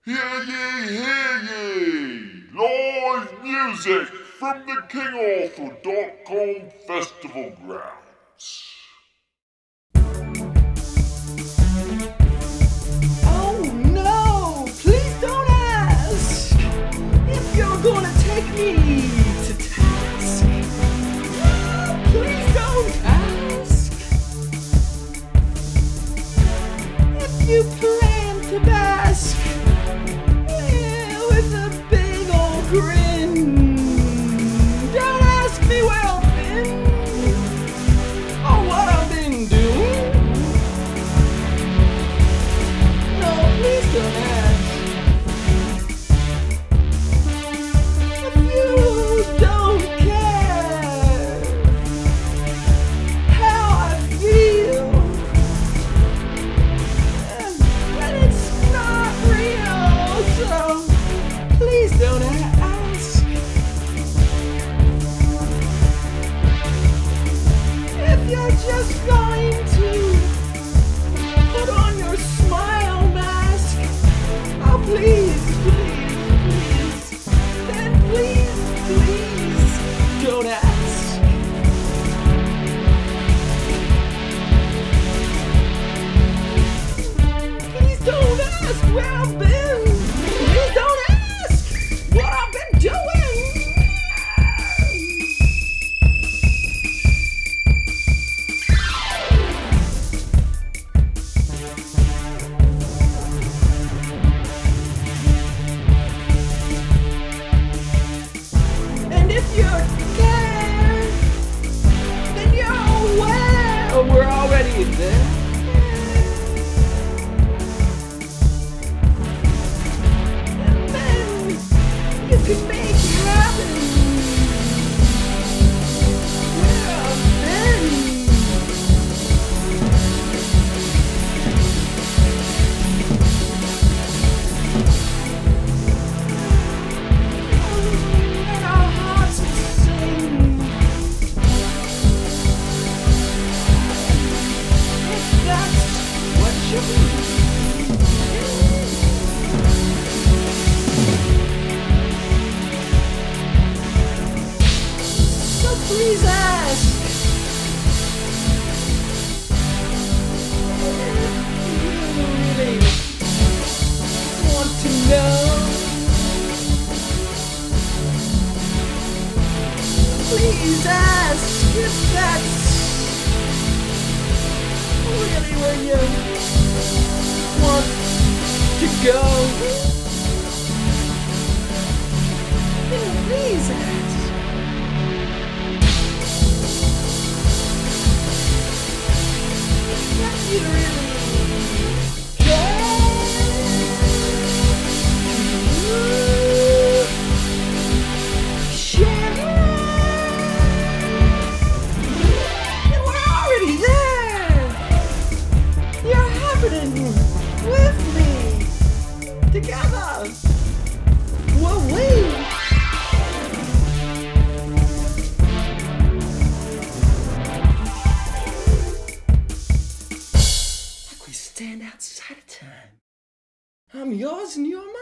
Hear ye! Live music from the KingArthur.com festival grounds. Oh no! Please don't ask! If you're gonna take me to task, no, please don't ask! If you plan to bask, yeah, with a big old grin, don't ask me where I've been, or what I've been doing. No, please don't ask. If you don't care how I feel, then it's not real. So please don't ask. If you're just going to put on your smile mask, oh please, then please don't ask. Please don't ask where I've been. Please don't ask what I've been doing. And if you're scared, then you're aware we're already there. And then you can make happen where I've been. And our hearts will sing. If that's what you need. So please ask. If you really want to know. Please ask if that's really where you want to go. Yeah, please ask. If you really care. And we're already there. You're happening with me. Together. Whoa, wait. Like we stand outside of time. I'm yours and you're mine.